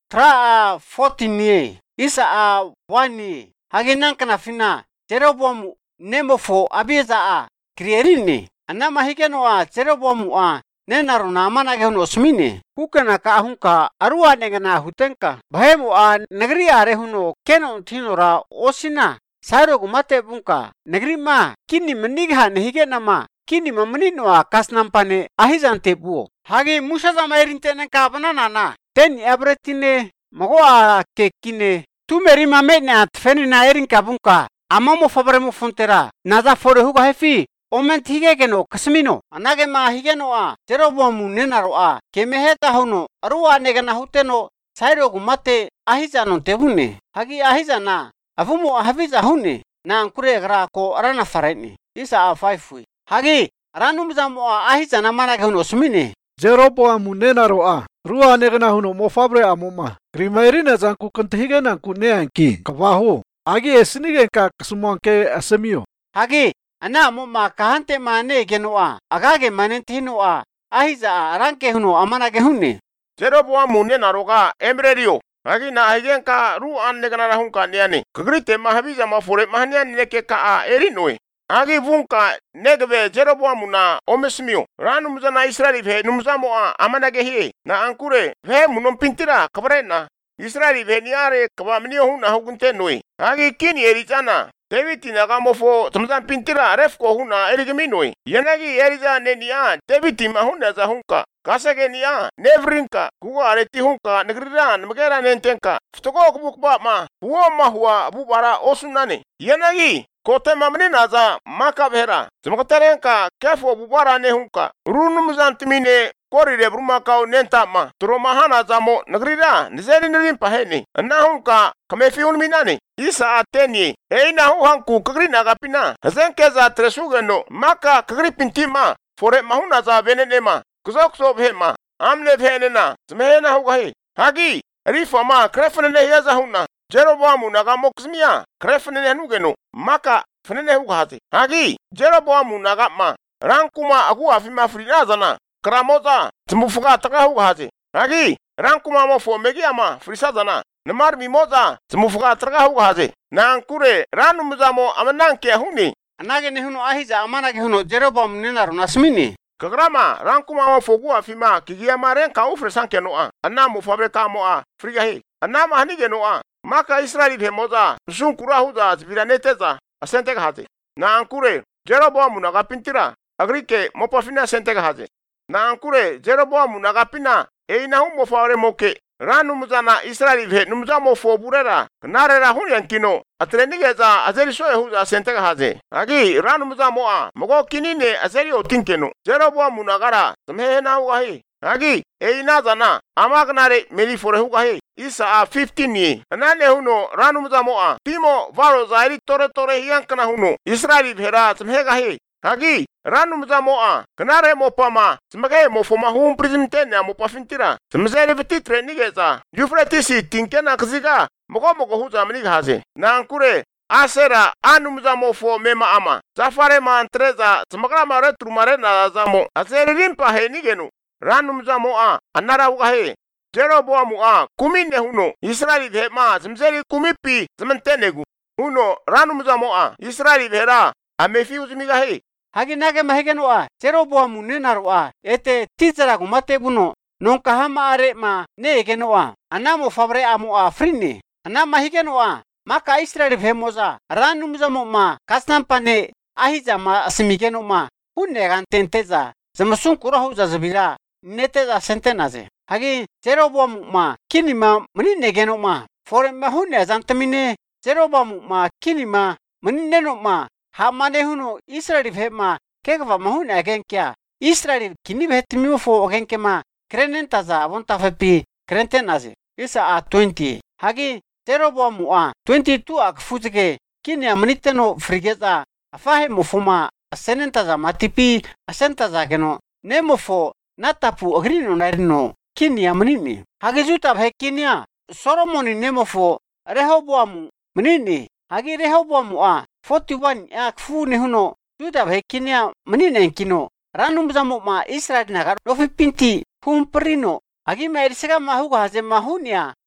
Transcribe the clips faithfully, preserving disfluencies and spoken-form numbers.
tra fourteen ye isa a one ye hagi nankana fina Jeroboam nemofo abiza a krierini anama higeno a Jeroboam a nenaro na amana gehuno smine hukana ka hunka arua negana hutenka bahemu a negri are huno keno tinora osina sairo gumate bunka negri ma kini menigha nehige nama kini mamanino a kasnampane ahizante buo hagi musaza mairintene ka banana na ten abretine mago a kekine tumeri mamene at fenina erin kabunka amamo fabremo fontera naza fore huga hefi oment higegeno kasmino anage ma higeno a Jeroboam nenaro a kemeheta hono arua negana huteno sairo gumate ahizano tebune hagi ahizana afumo ahaviza hune na ankure gra ko arana fareni isa a five hagi ranum zamo a ahizana mana gehuno smine Jeroboam nenaro a rua negana huno mofabre amoma grimairina zanku kantehigena kuneanki kawaho agi esnige ka kasumonke asemio hagi ana moma kahante mane genoa agage manentino a ahiza aranke huno amana gehunne Jeroboam nenaro ga emrerio hagi na higenka ru an negana rahunka niani kagrite mahabiza mafore mahnian neke ka a erinoi hagi vunka negbe Jeroboam na omesmio ranum zana Israeli ve numzamo a amana gehi na ankure ve munom pintira kabrena Israeli ve niare kabamnio huna hugunte noi hagi kini eritana David nagamofo tumzan pintira refko huna erigeminoi yanagi eriza nenia David mahuna za hunka kasage nia nevrinka kuwa areti hunka negriran magera nentenka ftoko kubukba ma huwa mahwa bubara osunane yanagi kote mamni naza makabhera zmakatarenka kefo bubara ne hunka runum zantimine korire brumakau nentama turomahana zamo nagrira nizeri nirin paheni nahunka kamefi unminane isa ateni eina hu hanku kagrina gapina hazenkeza tresugeno maka kagri pintima fore mahuna za venenema kuzokso bhema amne bhenena zmehena hu gahi hagi rifama krefnene yeza huna Jeroboam nagamoksmia krefnene nugeno maka fnene hu gahati hagi Jeroboam nagama rankuma agu afima frinazana kramoza tmufuga takahu gahati hagi rankuma mo fomegi ama frisazana namar mimoza tmufuga takahu gahati nankure ranumzamo amananke huni anage ne huno ahiza amana ge huno Jeroboam nenaro nasmini kagrama rankuma mo fogu afima kigia maren ka ufresanke no a anamo fabrika mo a frigahi anama hanige no a maka Israeli hemoza sunkura huza zbiraneteza asente gahati nankure Jeroboam nagapintira agrike mopafina asente gahati nankure Jeroboam nagapina eina hu mofare moke ranumzana Israeli ve numzamo foburera narera hunyankino atrenigeza azeri soye huza asente gahati agi ranumzamo a mogo kinine azeri otinkeno Jeroboam nagara zamhena hugahi agi eina zana amagnare meli fore hugahi isa a fifteen ye anane huno ranumzamo a timo varo zairi tore tore hiyankana huno Israeli vera zamhegahi hagi ranumzamo a kanare mopama smage mofoma hum prismtene mopafintira smzere vetitre nigeza jufretisi tinkena kziga mogo mogo huza mnigaze nankure asera anumzamo fo mema ama zafare ma entreza smagra mare trumare na zamo azere rimpa he nigenu ranumzamo a anara ugahe Jeroboam a kumine huno Israeli vema smzeri kumipi zmentenegu huno ranumzamo a Israeli vera amefi uzmigahe hagi nage mahigeno a Jeroboam nenaro a ete tizara gumate buno nonka hama are ma ne geno a anamo fabre amo a frinne anama higeno a maka Israeli vemoza ranumzamo ma kasnampane ahiza ma asmigeno ma hunne gantenteza zamasun kurahu za zabira neteza sentenaze hagi Jeroboam ma kinima mnine geno ma fore ma hunne zantamine Jeroboam ma kinima mnine no ma hamane huno Israeli vema kegva mahuna agenkya Israeli kini vetmio fo agenkema krenentaza avonta fepi krentenaze isa a twenty hagi Jeroboam a twenty-two ak fuzge kini amniteno frigeza afahe mofuma asenentaza matipi asentaza geno nemofo natapu agrino narino kini amnini hagi juta bhe kinia Solomoni nemofo Rehoboam mnini hagi Rehoboam a forty-one ak fune huno juda bhe kinia mninen kino ranumzamo ma Israeli nagar nofi pinti humprino hagi ma irsega mahuga haze mahunia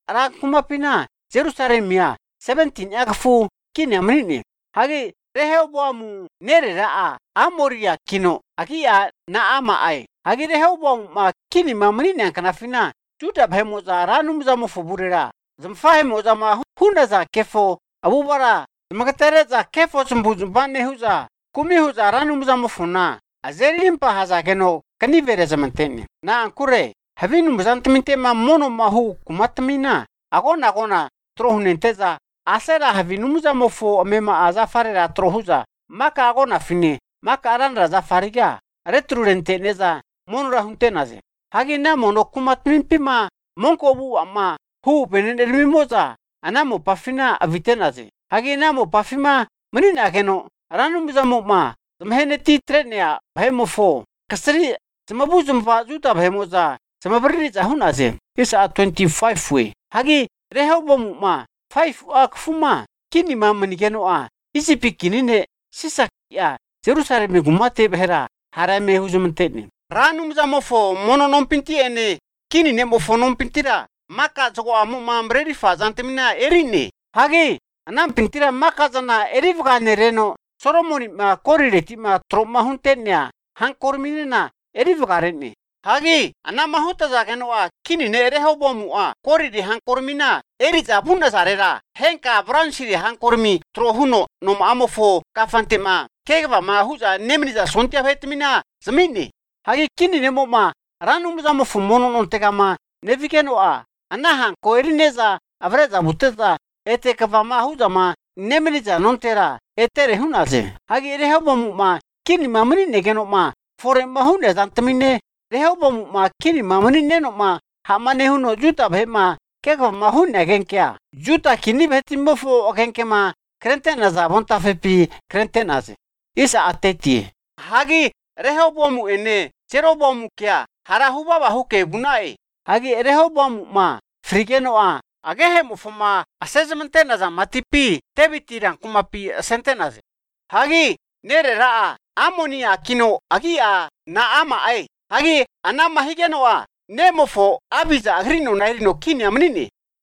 ra kumapina Jerusalemia seventeen agafu kini amrini. Hagi Rehoboamu nere raa Amoria kino akia na ama ai. Hagi Rehoboamu ma kini mamrini kanafina Juda bhemoza ranum za mofuburira. Zamfahe za ma hunda za kefo abubara zimakatere za kefo zumbuzubane huza kumi huza ranum za mofuna azerimpa haza keno kanivere zamantene na ankure havinu mzantminte ma mono mahu kumatmina agona agona trohunenteza asera havinu muza mofo amema azafarera trohuza maka agona fini maka aranra zafariga retrurente neza monra huntenaze hagi na mono kumatmimpima monko bu ama hu benendelmimoza anamo pafina avitenaze hagi namo pafima menina keno ranum za moma zamhene ti trenea bhemofo kasri zamabu zumva juta bhemoza zamabri za hunaze isa twenty-five we hagi Rehoboamu ma five akfuma kini ma manikeno a isi pikinine sisa ya Jerusalem gumate behera harame huzumteni ranum za mofo mono nompinti ene kini ne mofo nompintira maka zogo amu ma mredi fa zantemina erine hagi anam pintira maka zana erivga nereno Solomoni ma korireti ma troma huntenya hankorminina erivga rene hagi anama huta zakeno a kini ne Rehoboamu a koriri hankormina eriza bunda sarera henka branchiri hankormi trohuno no amofo kafantema kegva ma huza nemniza sontia vetmina zamini hagi kini ne moma ranum za mofo mono non tegama nevikeno a anahan koirineza avreza buteza ete kavama huza ma nemniza non tera etere hunaze hagi Rehoboamu ma kini mamni negeno ma fore mahune zantamine Rehoboamu ma kini mamni neno ma hamane huno juta bhema kegva mahune genkya juta kini bhetimofo ogenkema krentena za bonta fepi krentenaze isa ateti hagi Rehoboamu ene Jeroboamu kya harahuba bahuke bunai hagi Rehoboamu ma frigeno a agehe mufuma asezmentena za matipi tebitiran kumapi sentenaze hagi nere raa amonia kino agia na ama ai hagi anama higeno a nemofo abiza agrino nairino kini amnini